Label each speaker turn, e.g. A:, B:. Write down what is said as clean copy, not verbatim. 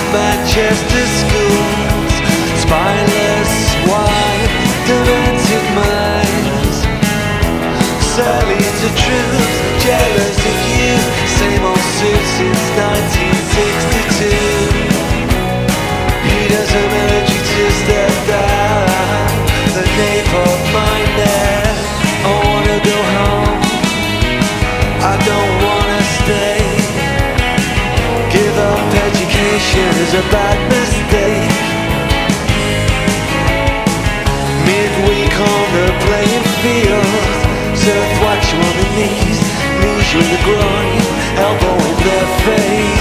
A: Manchester schools, spineless wine, demented minds, surly to truth, jealous of you. Same old suit since 1962. He does a melody to step down the nape of my neck. I wanna go home, I don't wanna stay. Give up education is a bad mistake. Midweek on the playing field, surf watch you on the knees, knees you in the groin, elbow in the face.